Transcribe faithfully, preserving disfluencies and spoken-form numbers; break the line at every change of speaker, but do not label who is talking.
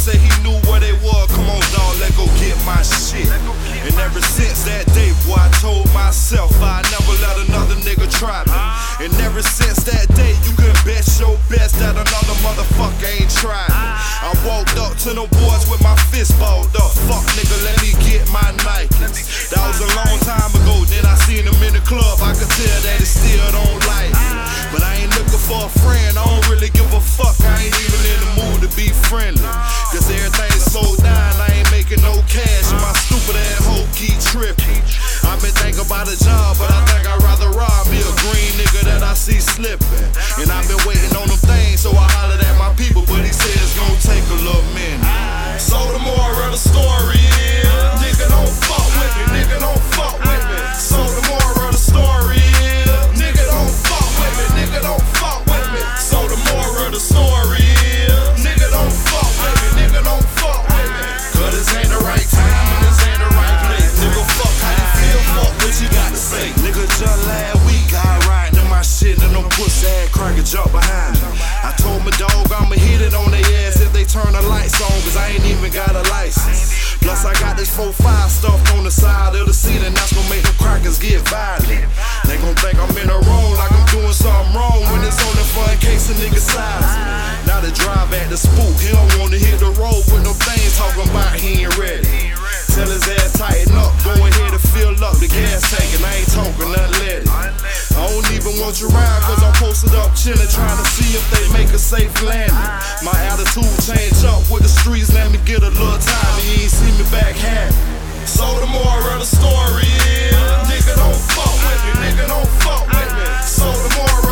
said he knew where they were. Come on, dawg, let go get my shit. And ever since that day, boy, I told myself I never let another nigga try me. And ever since that day, you can bet your best that another motherfucker ain't tried me. I walked up to them boys with my fist balled up. Fuck nigga, let me get my Nikes. That was a long time ago, then I seen them in the club. I could tell that they still don't like me. But I ain't looking for a friend, I don't really give a fuck. I ain't even in the mood to be friendly. Cause everything's slowed down, I ain't making no cash. And my stupid ass hoe keep tripping. I've been thinking about a job, but I think I'd rather rob me a green nigga that I see slipping. And I've been waiting on them things, so I hollered at my people, but he said it's gonna take a little minute. So the moral of the story is, nigga don't fuck with me, nigga don't fuck with me. So the moral of the story is, nigga don't fuck with me, nigga don't fuck with me. So the moral of the story is, nigga don't fuck with me, nigga don't fuck with me. Cause this ain't the right time and this ain't the right place. Nigga fuck how you feel, fuck what you got to say. Nigga just last week I riding in my shit and them pussy ass cracker jump behind me. I told my dog I'ma hit it on their ass if they turn the lights on, cause I ain't even got a license. Plus I got this four five stuffed on the side of the seat, and that's gonna make them crackers get violent. They gon' think I'm in the wrong, like I'm doing something wrong, when it's only for in case a nigga size me. Now the drive at the spook, he don't wanna hit the road with no things talking about he ain't ready. Tell his ass tighten up, go ahead and fill up the gas tank, and I ain't talking nothing let it. I don't even want you around, cause I'm posted up chillin', trying to see if they make a safe landing. My attitude change up with the streets, let me get a little time, and you ain't see me back happy. So the moral of the story is, nigga don't fuck with me, nigga don't fuck with me. So the moral